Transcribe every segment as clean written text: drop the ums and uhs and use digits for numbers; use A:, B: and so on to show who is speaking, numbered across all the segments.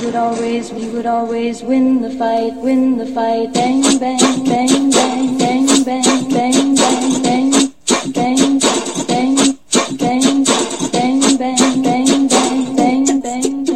A: we would always win the fight, bang, bang, bang, bang, bang, bang, bang, bang, bang, bang, bang, bang, bang, bang, bang, bang, bang,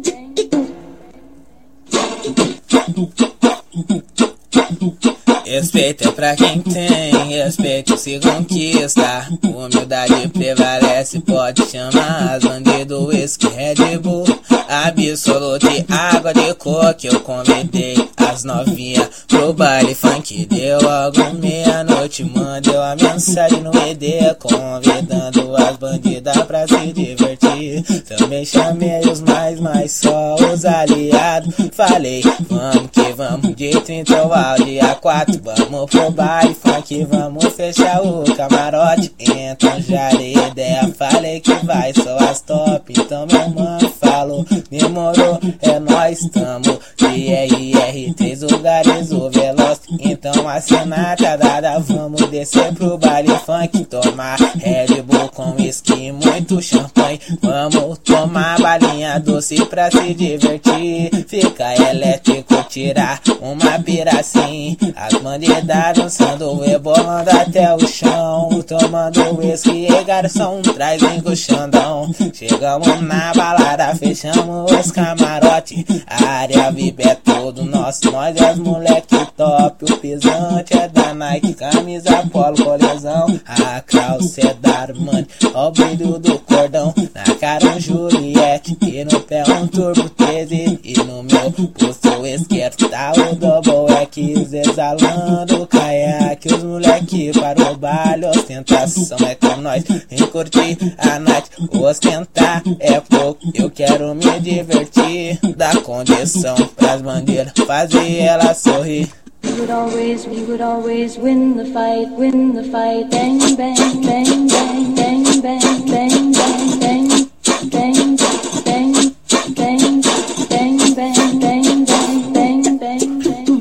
B: Respeito é pra quem tem, respeito se conquista. Humildade prevalece, pode chamar as bandido, whisky, Red Bull, Absolute, água de coco. Eu convidei as novinha pro baile funk. Deu logo meia-noite, mandei a mensagem no ED, convidando as bandidas pra se divertir. Também chamei os mais só os aliados. Falei, vamos que vamos, de 30 ao dia 4. Vamos pro baile funk, vamos fechar o camarote. Então já dei ideia, falei que vai só as top. Então meu mano falou, demorou, é nós tamo de 3 lugares, o Veloz. Então a cena tá dada, vamos descer pro baile funk. Tomar Red Bull com whisky e muito champanhe. Vamos tomar balinha doce pra se divertir. Fica elétrico, tirar uma pira assim. As bandidas dançando, rebolando até o chão. Tomando whisky e garçom, traz o Xandão. Chegamos na balada, fechamos os camarote. A área VIP é todo nosso, nós é os moleque top. O pisante é da Nike, camisa polo, colesão. A calça é da Armani, ó o brilho do cordão. Na cara um Juliette e no pé um Turbo 13. E no meu pulso esquerdo tá o Double X exalando caiaque. Os moleque para o baile, ostentação é com nós. Vem curtir a night, ostentar é pouco, eu quero me divertir. Dá condição pras bandeiras, fazer ela sorrir.
A: We would always win the fight, bang, bang, bang, bang, bang, bang, bang, bang, bang, bang, bang, bang, bang, bang, bang, bang, bang,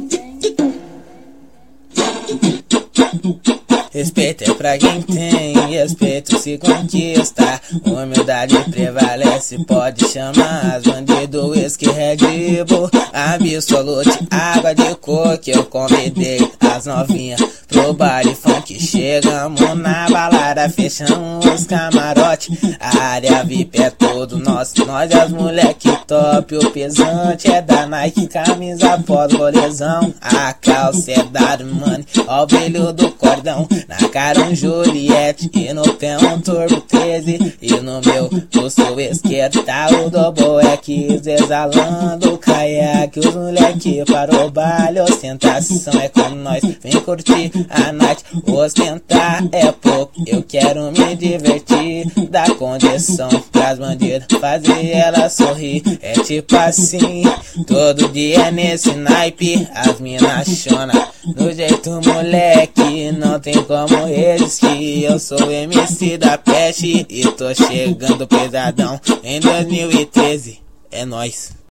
B: Respeito é pra quem tem, respeito se conquista. Humildade prevalece, pode chamar as bandido, whisky, Red Bull, Absolute, água de coco. Eu convidei as novinha pro baile funk. Chegamos na balada, fechamos os camarote. A área VIP é todo nosso, nós é os moleque top. O pesante é da Nike, camisa polo, colesão. A calça é da Armani, ó o brilho do cordão. Na cara um Juliette e no pé um Turbo 13. E no meu pulso esquerdo tá o Double X exalando caiaque. Os moleque para o baile, ostentação é com nós. Vem curtir a night, ostentar é pouco, eu quero me divertir. Dá condição pras bandidas, fazer ela sorrir. É tipo assim, todo dia nesse naipe. As mina chona, do jeito moleque, não tem como resistir. Eu sou MC da peste e tô chegando pesadão em 2013. É nóis.